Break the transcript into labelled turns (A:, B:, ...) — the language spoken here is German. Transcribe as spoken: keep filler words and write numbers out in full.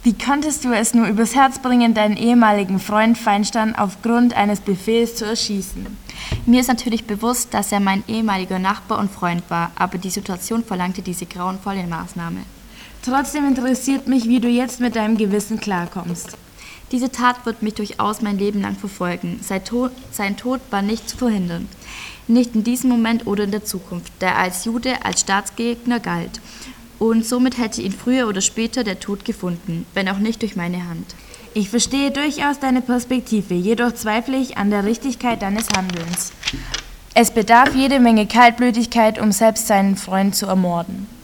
A: Wie konntest du es nur übers Herz bringen, deinen ehemaligen Freund Feinstein aufgrund eines Befehls zu erschießen?
B: Mir ist natürlich bewusst, dass er mein ehemaliger Nachbar und Freund war, aber die Situation verlangte diese grauenvolle Maßnahme.
A: Trotzdem interessiert mich, wie du jetzt mit deinem Gewissen klarkommst.
B: Diese Tat wird mich durchaus mein Leben lang verfolgen. Sein Tod, sein Tod war nicht zu verhindern. Nicht in diesem Moment oder in der Zukunft, da er als Jude als Staatsgegner galt. Und somit hätte ihn früher oder später der Tod gefunden, wenn auch nicht durch meine Hand.
A: Ich verstehe durchaus deine Perspektive, jedoch zweifle ich an der Richtigkeit deines Handelns. Es bedarf jede Menge Kaltblütigkeit, um selbst seinen Freund zu ermorden.